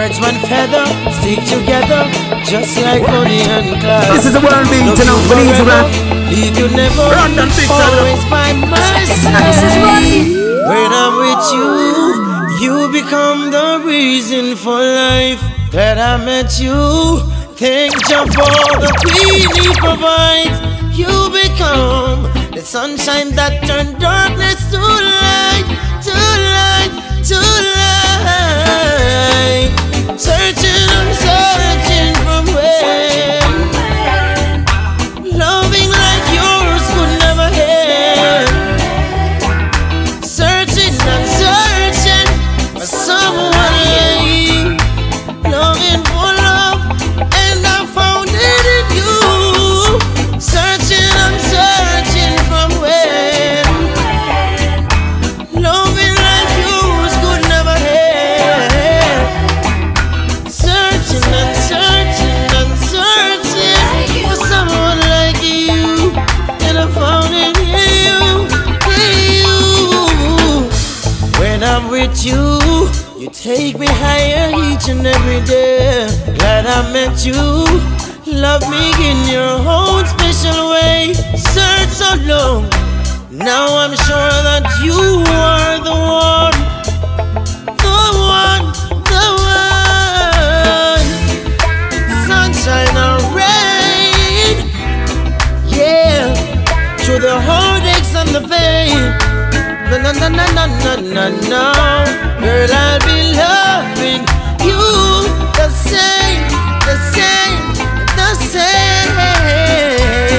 Birds one feather, stick together, just like Bonnie and Clyde. This is the world beat, you know, please run. Leave you never, always by my side. When I'm with you, you become the reason for life. That I met you, thank you for the queen he provides. You become the sunshine that turned darkness to light, to light, to light. Searching and searching from when loving like yours could never end. Searching and searching for someone like you, longing for love, and I found it in you. Searching and searching from when loving like yours could never end. Searching and searching and searching for someone like you, and I found it in you, in you. When I'm with you, you take me higher each and every day. Glad I met you. Love me in your own special way. Search so long, now I'm sure that you are the one, the one, the one. Sunshine or rain, yeah, through the heartaches and the pain. No, no, no, no, no, no, no, no. Girl, I'll be loving you the same, the same, the same.